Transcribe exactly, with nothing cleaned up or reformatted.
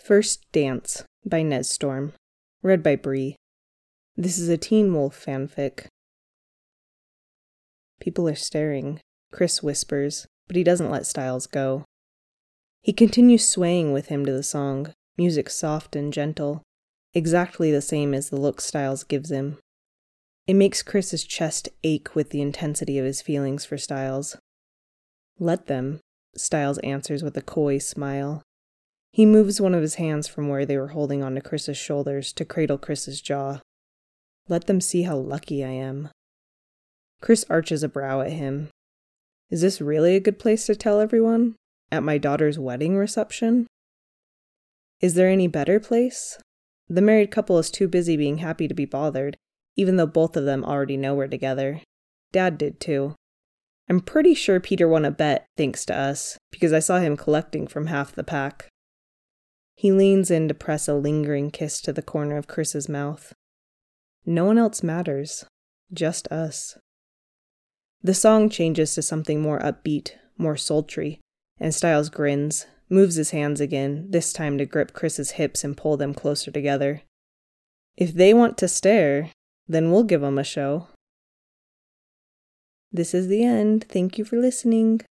First Dance by Nestorm. Read by Bree. This is a Teen Wolf fanfic. People are staring, Chris whispers, but he doesn't let Styles go. He continues swaying with him to the song, music soft and gentle, exactly the same as the look Styles gives him. It makes Chris's chest ache with the intensity of his feelings for Styles. Let them, Styles answers with a coy smile. He moves one of his hands from where they were holding onto Chris's shoulders to cradle Chris's jaw. Let them see how lucky I am. Chris arches a brow at him. Is this really a good place to tell everyone? At my daughter's wedding reception? Is there any better place? The married couple is too busy being happy to be bothered, even though both of them already know we're together. Dad did too. I'm pretty sure Peter won a bet thanks to us, because I saw him collecting from half the pack. He leans in to press a lingering kiss to the corner of Chris's mouth. No one else matters. Just us. The song changes to something more upbeat, more sultry, and Styles grins, moves his hands again, this time to grip Chris's hips and pull them closer together. If they want to stare, then we'll give them a show. This is the end. Thank you for listening.